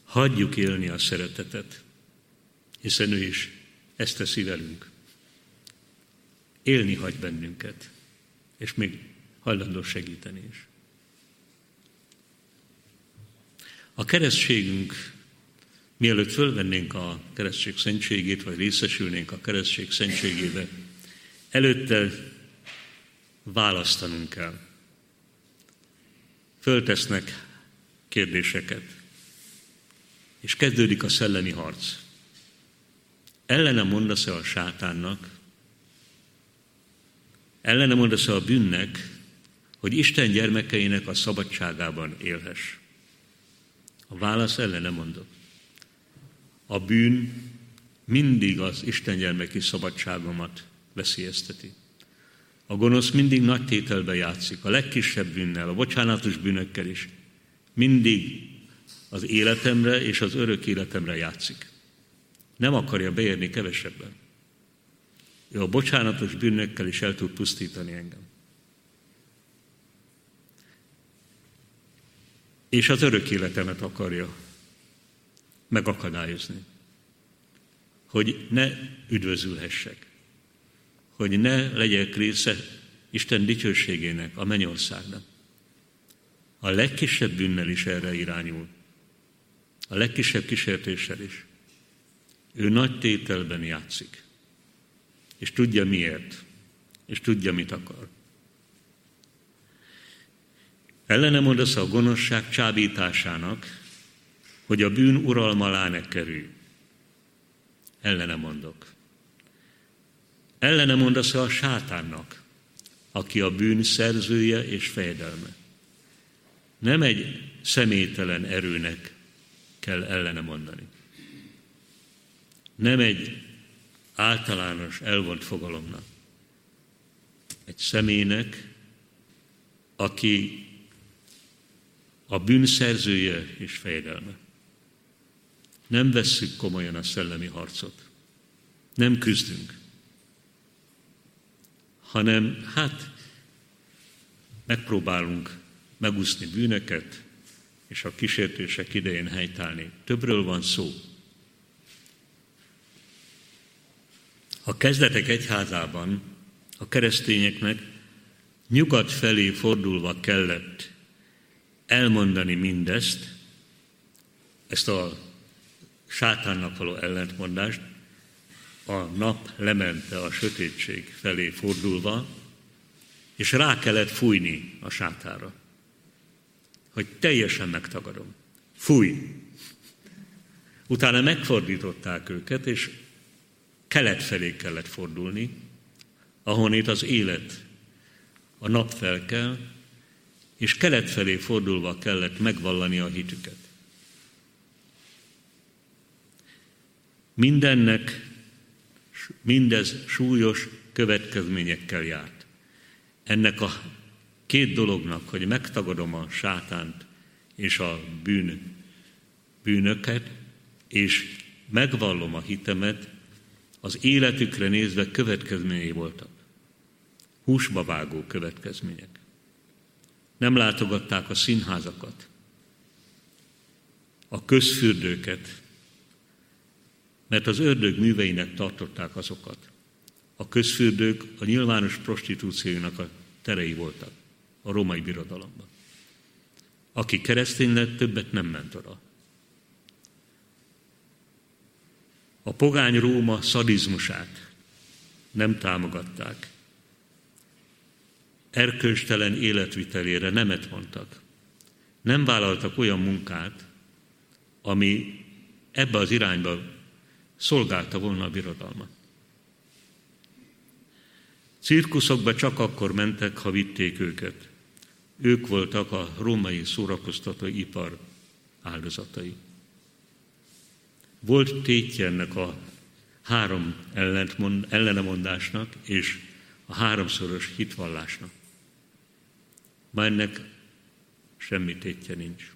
Hagyjuk élni a szeretetet, hiszen ő is ezt teszi velünk. Élni hagy bennünket, és még hajlandó segíteni is. A keresztségünk, mielőtt fölvennénk a keresztség szentségét, vagy részesülnénk a keresztség szentségébe, előtte választanunk kell. Föltesznek kérdéseket, és kezdődik a szellemi harc. Ellene mondasz-e a sátánnak, ellene mondasz-e a bűnnek, hogy Isten gyermekeinek a szabadságában élhess? A válasz ellene mondok. A bűn mindig az Isten gyermeki szabadságomat veszélyezteti. A gonosz mindig nagy tételbe játszik, a legkisebb bűnnel, a bocsánatos bűnökkel is. Mindig az életemre és az örök életemre játszik. Nem akarja beérni kevesebben. Ő a bocsánatos bűnökkel is el tud pusztítani engem. És az örök életemet akarja megakadályozni. Hogy ne üdvözülhessek. Hogy ne legyek része Isten dicsőségének, a mennyországnak. A legkisebb bűnnel is erre irányul. A legkisebb kísértéssel is. Ő nagy tételben játszik. És tudja miért. És tudja, mit akar. Ellene mondasz a gonoszság csábításának, hogy a bűn uralma alá ne kerülj. Ellene mondok. Ellene mondasz a sátánnak, aki a bűn szerzője és fejedelme. Nem egy személytelen erőnek kell ellene mondani. Nem egy általános elvont fogalomnak. Egy személynek, aki a bűn szerzője és fejedelme. Nem vesszük komolyan a szellemi harcot. Nem küzdünk. Hanem megpróbálunk megúszni bűnöket, és a kísértések idején helytállni. Többről van szó. A kezdetek egyházában a keresztényeknek nyugat felé fordulva kellett elmondani mindezt, ezt a sátánnak való ellentmondást, a nap lemente a sötétség felé fordulva, és rá kellett fújni a sátára, hogy teljesen megtagadom. Fúj! Utána megfordították őket, és kelet felé kellett fordulni, ahonnét az élet, a nap felkel, és kelet felé fordulva kellett megvallani a hitüket. Mindez súlyos következményekkel járt. Ennek a két dolognak, hogy megtagadom a sátánt és a bűnöket, és megvallom a hitemet, az életükre nézve következményei voltak. Húsba vágó következmények. Nem látogatták a színházakat, a közfürdőket, mert az ördög műveinek tartották azokat. A közfürdők a nyilvános prostitúciónak a terei voltak a római birodalomban. Aki keresztény lett, többet nem ment oda. A pogány Róma szadizmusát nem támogatták. Erkölcstelen életvitelére nemet mondtak. Nem vállaltak olyan munkát, ami ebbe az irányba szolgálta volna a birodalmat. Cirkuszokba csak akkor mentek, ha vitték őket. Ők voltak a római szórakoztatóipar áldozatai. Volt tétje ennek a három ellenemondásnak és a háromszoros hitvallásnak. Ma ennek semmi tétje nincs.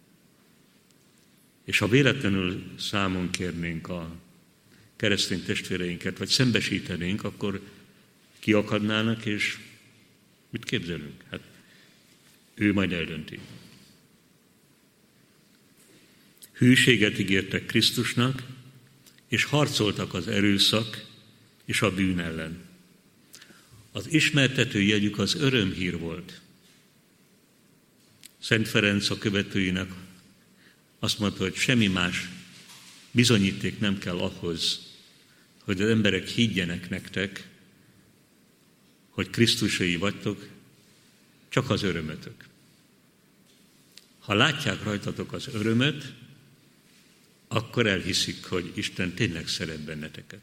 És ha véletlenül számon kérnénk a keresztény testvéreinket, vagy szembesítenénk, akkor kiakadnának, és mit képzelünk? Ő majd eldönti. hűséget ígértek Krisztusnak, és harcoltak az erőszak és a bűn ellen. Az ismertető jegyük az örömhír volt. Szent Ferenc a követőinek azt mondta, hogy semmi más bizonyíték nem kell ahhoz, hogy az emberek higgyenek nektek, hogy Krisztusai vagytok, csak az örömötök. Ha látják rajtatok az örömöt, akkor elhiszik, hogy Isten tényleg szeret benneteket.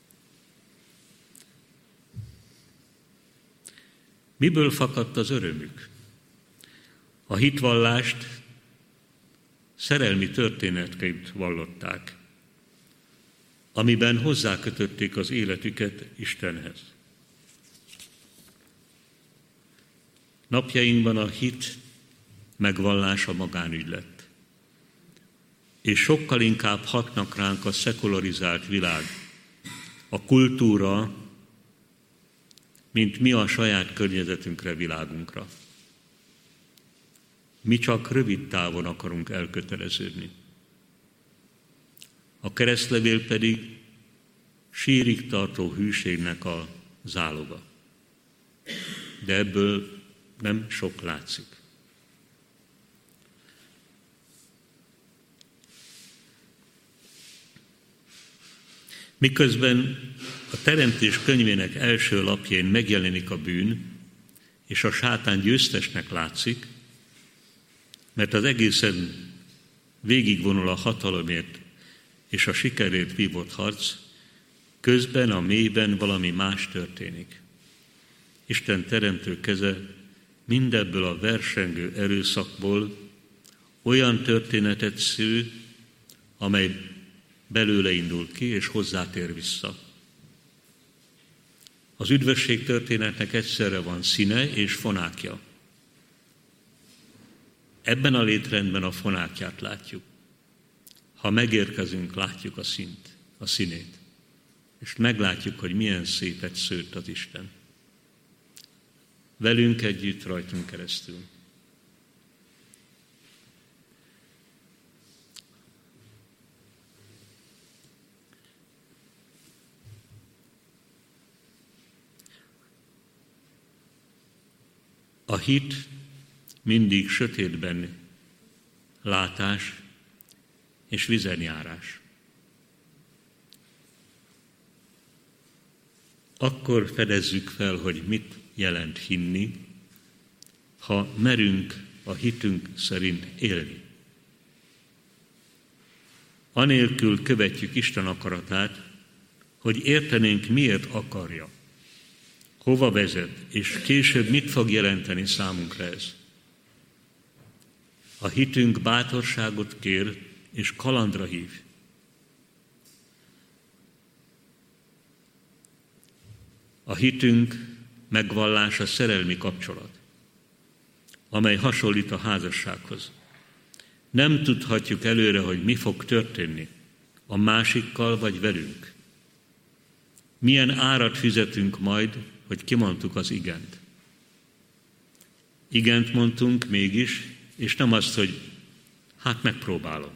Miből fakadt az örömük? A hitvallást szerelmi történetként vallották, amiben hozzákötötték az életüket Istenhez. Napjainkban a hit megvallása magánügy lett, és sokkal inkább hatnak ránk a szekularizált világ, a kultúra, mint mi a saját környezetünkre, világunkra. Mi csak rövid távon akarunk elköteleződni. A keresztlevél pedig sírig tartó hűségnek a záloga. De ebből nem sok látszik. Miközben a Teremtés könyvének első lapjain megjelenik a bűn, és a sátán győztesnek látszik, mert az egészen végigvonul a hatalomért és a sikerért vívott harc, közben a mélyben valami más történik. Isten teremtő keze mindebből a versengő erőszakból olyan történetet sző, amely belőle indul ki, és hozzátér vissza. Az üdvösség történetnek egyszerre van színe és fonákja. Ebben a létrendben a fonákját látjuk. Ha megérkezünk, látjuk a színét. És meglátjuk, hogy milyen szépet szőtt az Isten. Velünk együtt, rajtunk keresztül. A hit mindig sötétben látás és vizen járás. Akkor fedezzük fel, hogy mit jelent hinni, ha merünk a hitünk szerint élni. Anélkül követjük Isten akaratát, hogy értenénk, miért akarja, hova vezet, és később mit fog jelenteni számunkra ez. A hitünk bátorságot kér, és kalandra hív. A hitünk megvallása szerelmi kapcsolat, amely hasonlít a házassághoz. Nem tudhatjuk előre, hogy mi fog történni a másikkal vagy velünk. Milyen árat fizetünk majd, hogy kimondtuk az igent. Igent mondtunk mégis, és nem azt, hogy hát megpróbálom.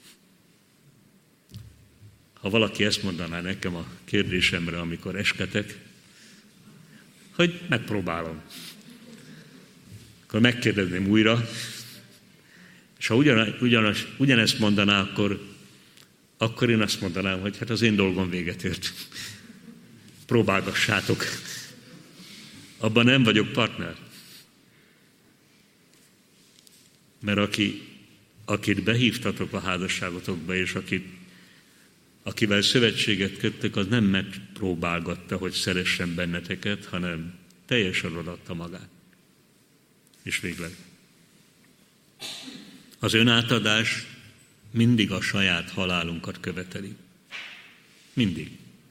Ha valaki ezt mondaná nekem a kérdésemre, amikor esketek, hogy megpróbálom, akkor megkérdezném újra, és ha ugyanezt mondaná, akkor én azt mondanám, hogy hát az én dolgom véget ért. Próbálgassátok. Abban nem vagyok partner. Mert akit behívtatok a házasságotokba, és akivel szövetséget köttek, az nem megpróbálgatta, hogy szeressen benneteket, hanem teljesen odaadta magát. És végleg. Az önátadás mindig a saját halálunkat követeli. Mindig.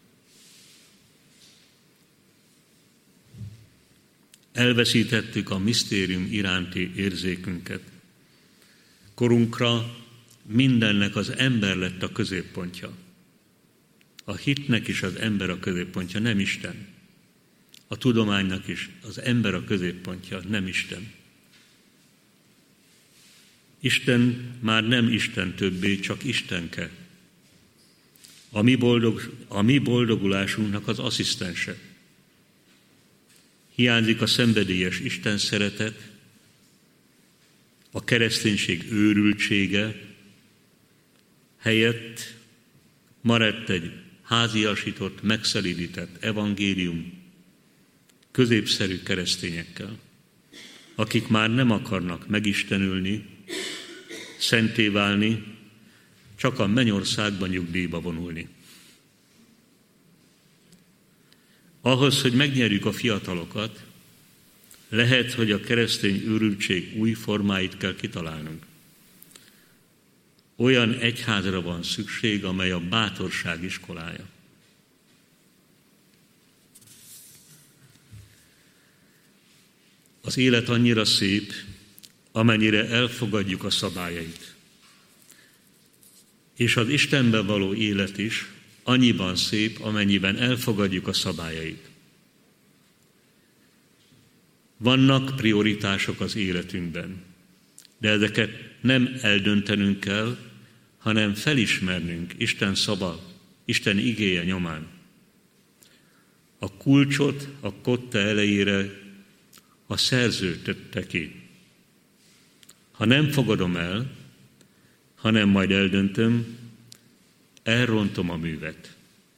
Elveszítettük a misztérium iránti érzékünket. Korunkra mindennek az ember lett a középpontja. A hitnek is az ember a középpontja, nem Isten. A tudománynak is az ember a középpontja, nem Isten. Isten már nem Isten többé, csak Istenke. A mi boldogulásunknak az asszisztense. Hiányzik a szenvedélyes Isten szeretet, a kereszténység őrültsége, helyett maradt egy háziasított, megszelídített evangélium középszerű keresztényekkel, akik már nem akarnak megistenülni, szenté válni, csak a mennyországban nyugdíjba vonulni. Ahhoz, hogy megnyerjük a fiatalokat, lehet, hogy a keresztény őrültség új formáit kell kitalálnunk. Olyan egyházra van szükség, amely a bátorság iskolája. Az élet annyira szép, amennyire elfogadjuk a szabályait. És az Istenben való élet is annyiban szép, amennyiben elfogadjuk a szabályait. Vannak prioritások az életünkben, de ezeket nem eldöntenünk kell, hanem felismernünk Isten szava, Isten igéje nyomán. A kulcsot a kotta elejére a szerző tette ki. Ha nem fogadom el, hanem majd eldöntöm, elrontom a művet.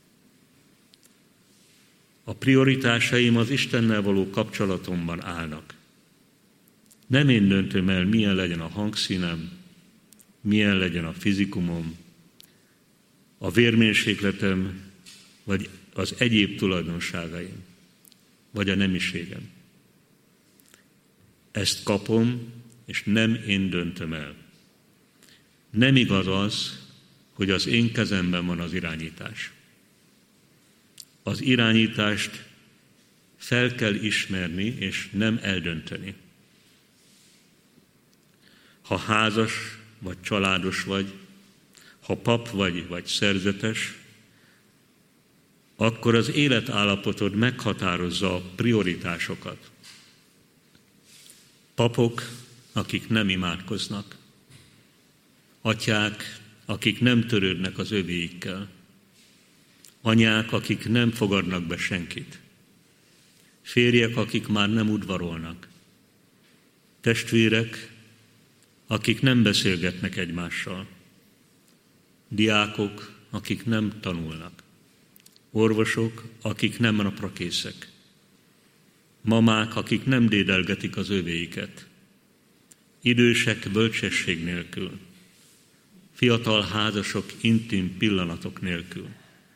A prioritásaim az Istennel való kapcsolatomban állnak. Nem én döntöm el, milyen legyen a hangszínem, milyen legyen a fizikumom, a vérmérsékletem, vagy az egyéb tulajdonságaim, vagy a nemiségem. Ezt kapom, és nem én döntöm el. Nem igaz az, hogy az én kezemben van az irányítás. Az irányítást fel kell ismerni, és nem eldönteni. Ha házas vagy családos vagy, ha pap vagy szerzetes, akkor az életállapotod meghatározza a prioritásokat. Papok, akik nem imádkoznak, atyák, akik nem törődnek az övéikkel, anyák, akik nem fogadnak be senkit, férjek, akik már nem udvarolnak, testvérek, akik nem beszélgetnek egymással, diákok, akik nem tanulnak, orvosok, akik nem naprakészek, mamák, akik nem dédelgetik az övéiket, idősek bölcsesség nélkül, fiatal házasok intim pillanatok nélkül.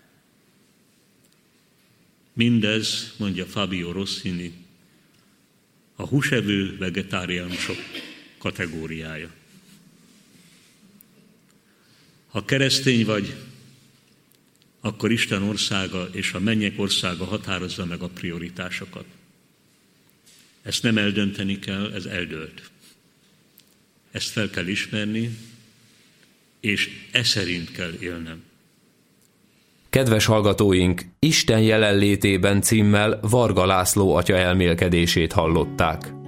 Mindez, mondja Fabio Rossini, a húsevő vegetáriánusok kategóriája. Ha keresztény vagy, akkor Isten országa és a mennyek országa határozza meg a prioritásokat. Ezt nem eldönteni kell, ez eldőlt. Ezt fel kell ismerni, és e szerint kell élnem. Kedves hallgatóink, Isten jelenlétében címmel Varga László atya elmélkedését hallották.